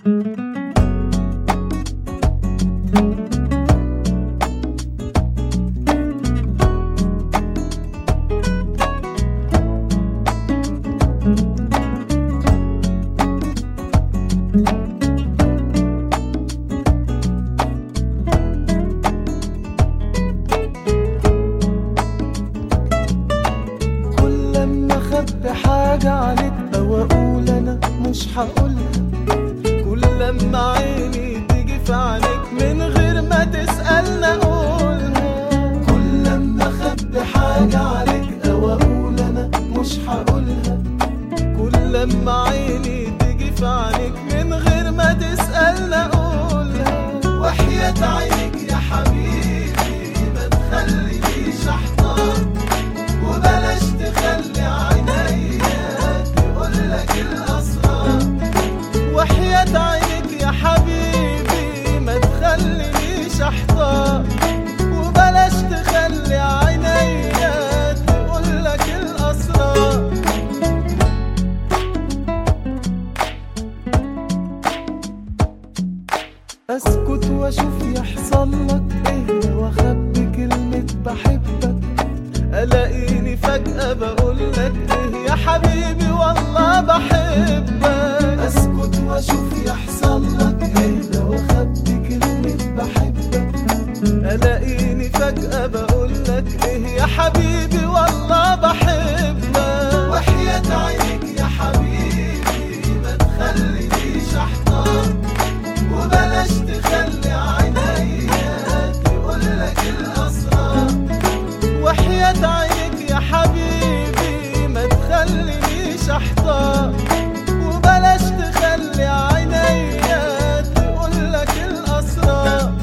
حاجة عليك أو أقول أنا مش هقولها، كل لما عيني تيجي في عينيك من غير ما تسألني أقولها. كل لما أخبي حاجة عليك أو أقول أنا مش هقولها، كل لما عيني تيجي في عينيك من غير ما تسألني أقولها. وحياة عينيك يا حبيبي ما تخلينيش أحتار، وبلاش تخلي عينيا تقولك الأسرار. وحياة عينيك يا حبيبي ما تخلينيش أحتار، وبلاش تخلي عينيا تقولك الأسرار. أسكت وأشوف يحصل لك إيه، وأخبي كلمة بحبك، ألاقيني فجأة بقولك إيه يا حبيبي والله بحبك. أسكت وأشوف يحصل لك إيه، وأخبي كلمة بحبك، ألاقيني فجأة بقولك إيه يا حبيبي والله بحبك. وحياة عينيك يا حبيبي ما تخلينيش أحتار، وبلاش تخلي عينيا تقولك الأسرار. وحياة عينيك يا حبيبي ما تخلينيش أحتار، وبلاش تخلي عينيا تقولك الأسرار.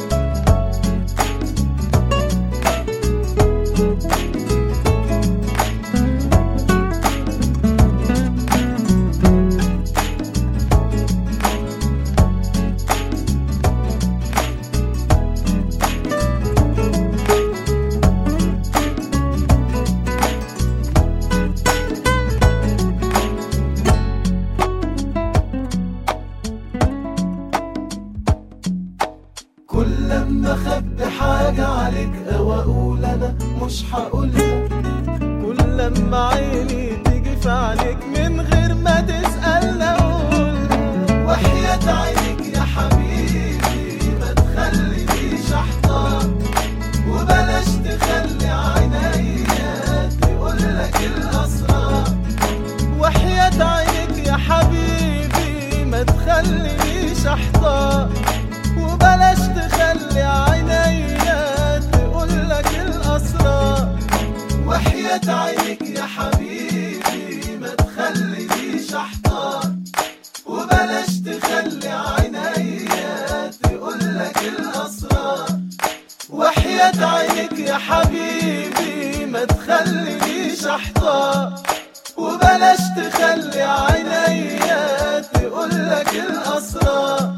كل لما أخبي حاجة عليك أو أقول أنا مش هقولها، كل لما عيني تيجي في عينيك من غير ما تسألني أقولها. وحياة عينيك يا حبيبي ما تخلينيش أحتار، وبلاش تخلي عينيا تقولك الأسرار. وحياة عينيك يا حبيبي ما تخلينيش أحتار، وبلاش تخلي عينيا تقولك الأسرار. وحياة عينيك يا حبيبي ما تخلينيش أحتار، وبلاش تخلي عينيا تقولك الأسرار. وحياة عينيك يا حبيبي ما تخلينيش أحتار، وبلاش تخلي عينيا تقولك الأسرار.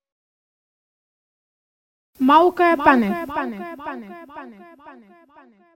موقع بانك.